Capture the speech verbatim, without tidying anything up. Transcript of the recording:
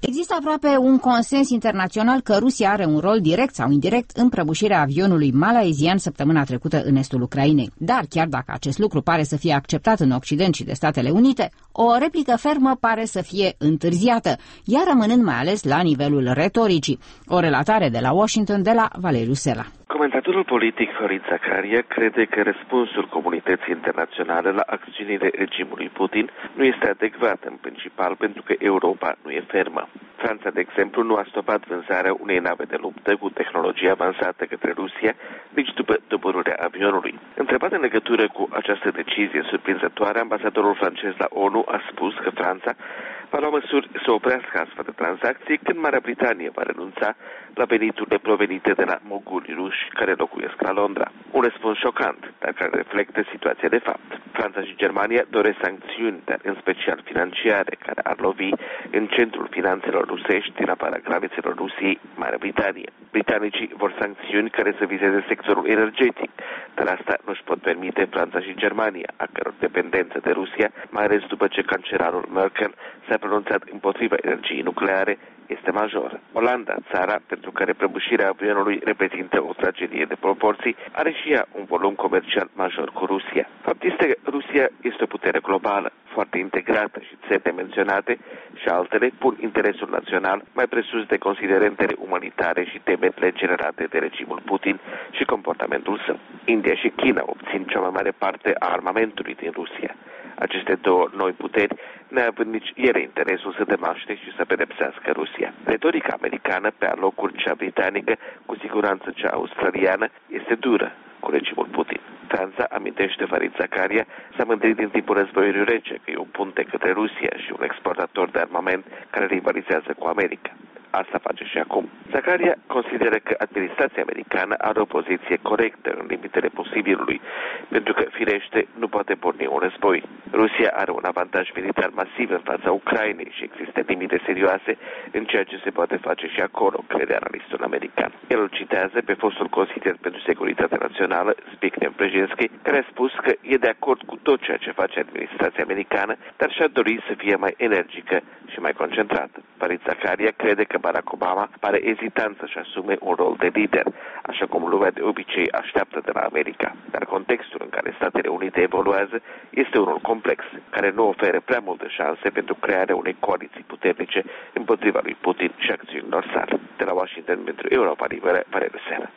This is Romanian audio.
Există aproape un consens internațional că Rusia are un rol direct sau indirect în prăbușirea avionului malaysian săptămâna trecută în estul Ucrainei. Dar chiar dacă acest lucru pare să fie acceptat în Occident și de Statele Unite, o replică fermă pare să fie întârziată, iar rămânând mai ales la nivelul retoricii. O relatare de la Washington de la Valeriu Sela. Comentatorul politic Farid Zakaria crede că răspunsul comunității internaționale la acțiunile regimului Putin nu este adecvat, în principal pentru că Europa nu e fermă. Franța, de exemplu, nu a stopat vânzarea unei nave de luptă cu tehnologie avansată către Rusia, nici după doborârea avionului. Întrebat în legătură cu această decizie surprinzătoare, ambasadorul francez la ONU a spus că Franța va lua măsuri să oprească astfel de tranzacții când Marea Britanie va renunța la veniturile provenite de la moguli ruși care locuiesc la Londra. Un răspuns șocant, dar care reflectă situația de fapt. Franța și Germania doresc sancțiuni, dar în special financiare, care ar lovi în centrul finanțelor rusești din afara gravițelor Rusiei, Marea Britanie. Britanicii vor sancțiuni care să vizeze sectorul energetic, dar asta nu-și pot permite Franța și Germania, a căror dependență de Rusia, mai ales după ce cancelarul Merkel s-a pronunțat împotriva energiei nucleare, este majoră. Olanda, țara pentru care prăbușirea avionului reprezintă o tragedie de proporții, are și ea un volum comercial major cu Rusia. Fapt este că Rusia este o putere globală, foarte integrată și țările menționate și altele pun interesul național mai presus de considerentele umanitare și temerile generate de regimul Putin și comportamentul său. India și China obțin cea mai mare parte a armamentului din Rusia. Aceste două noi puteri, neavând nici ele interesul să demaște și să pedepsească Rusia. Retorica americană, pe alocuri cea britanică, cu siguranță cea australiană, este dură cu regimul Putin. Franța, amintește Farid Zakaria, s-a mândrit din timpul războiului rece că e un punte către Rusia și un exportator de armament care rivalizează cu America. Asta face și acum. Zakaria consideră că administrația americană are o poziție corectă în limitele posibilului, pentru că, firește, nu poate porni un război. Rusia are un avantaj militar masiv în fața Ucrainei și există limite serioase în ceea ce se poate face și acolo, crede analistul american. El îl citează pe fostul consilier pentru securitate națională, Zbigniew Brzezinski, care a spus că e de acord cu tot ceea ce face administrația americană, dar și-a dorit să fie mai energică și mai concentrată. Farid Zakaria crede că Barack Obama pare ezitant să-și asume un rol de lider, așa cum lumea de obicei așteaptă de la America. Dar contextul în care Statele Unite evoluează este unul complex, care nu oferă prea multe șanse pentru crearea unei coaliții puternice împotriva lui Putin și acțiunilor sale. De la Washington pentru Europa Liberă, Valeriu Sela.